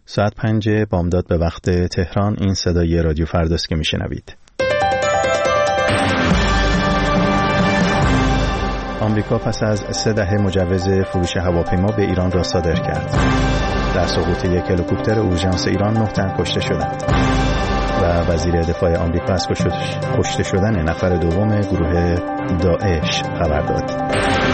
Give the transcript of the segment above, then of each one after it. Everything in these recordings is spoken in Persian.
ساعت 5 بامداد به وقت تهران. این صدای رادیو فرداست که میشنوید. آمریکا پس از 3 دهه مجوز فروش هواپیما به ایران را صادر کرد. در سقوط یک هلیکوپتر اورژانس ایران 9 تن کشته شدند و وزیر دفاع آمریکا از کشته شدن نفر دوم گروه داعش خبر داد.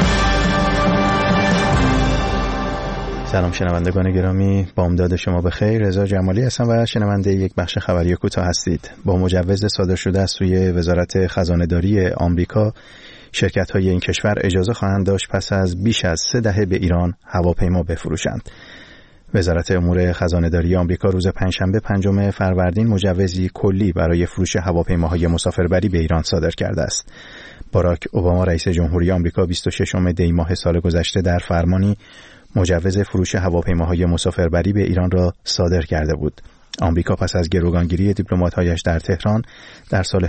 سلام شنوندگان گرامی، بامداد شما بخیر. رضا جمالی هستم و شنونده یک بخش خبری کوتاه هستید. با مجوز صادر شده از سوی وزارت خزانه‌داری آمریکا، شرکت‌های این کشور اجازه خواهند داشت پس از بیش از 3 دهه به ایران هواپیما بفروشند. وزارت امور خزانه‌داری آمریکا روز پنجشنبه 5 فروردین مجوزی کلی برای فروش هواپیماهای مسافربری به ایران صادر کرده است. باراک اوباما رئیس جمهوری آمریکا 26 دی ماه سال گذشته در فرمانی مجوز فروش هواپیماهای مسافربری به ایران را صادر کرده بود. آمریکا پس از گروگانگیری دیپلمات‌هایش در تهران در سال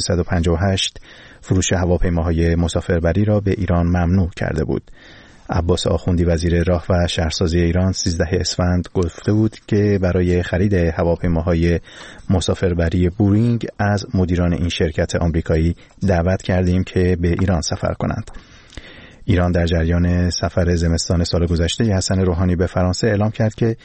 1358 فروش هواپیماهای مسافربری را به ایران ممنوع کرده بود. عباس آخوندی وزیر راه و شهرسازی ایران 13 اسفند گفته بود که برای خرید هواپیماهای مسافربری بورینگ از مدیران این شرکت آمریکایی دعوت کردیم که به ایران سفر کنند. ایران در جریان سفر زمستان سال گذشته حسن روحانی به فرانسه اعلام کرد که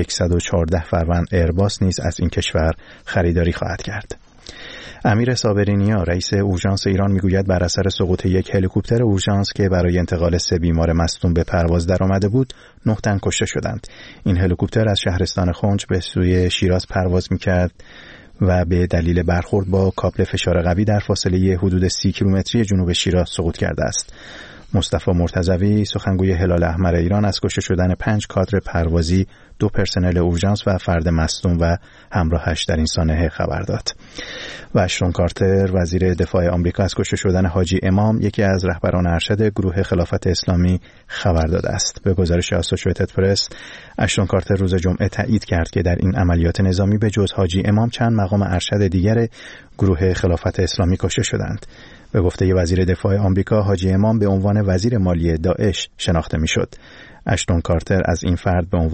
114 فروند ایرباس نیز از این کشور خریداری خواهد کرد. امیر صابرینیا رئیس اورژانس ایران میگوید بر اثر سقوط یک هلیکوپتر اورژانس که برای انتقال 3 بیمار مصدوم به پرواز درآمده بود 9 تن کشته شدند. این هلیکوپتر از شهرستان خنج به سوی شیراز پرواز میکرد و به دلیل برخورد با کابل فشار قوی در فاصله حدود 30 کیلومتری جنوب شیراز سقوط کرده است. مصطفی مرتضوی سخنگوی هلال احمر ایران از کشته شدن 5 کادر پروازی، 2 پرسنل اورژانس و فرد مصدوم و همراهش در این سانحه خبر داد. و اشتون کارتر وزیر دفاع آمریکا از کشته شدن حاجی امام، یکی از رهبران ارشد گروه خلافت اسلامی، خبر داده است. به گزارش آسوشییتد پرس، اشتون کارتر روز جمعه تایید کرد که در این عملیات نظامی به جز حاجی امام چند مقام ارشد دیگر گروه خلافت اسلامی کشته شدند. به گفته وزیر دفاع آمریکا، حاجی امام به عنوان وزیر مالی داعش شناخته میشد. اشتون کارتر از این فرد به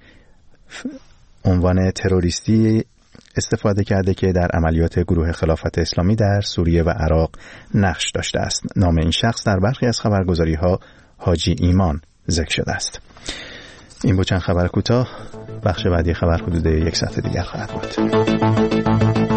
عنوان تروریستی استفاده کرده که در عملیات گروه خلافت اسلامی در سوریه و عراق نقش داشته است. نام این شخص در برخی از خبرگزاری‌ها حاجی ایمان ذکر شده است. این بود چند خبر کوتاه. بخش بعدی خبر حدود 1 ساعت دیگر خواهد بود.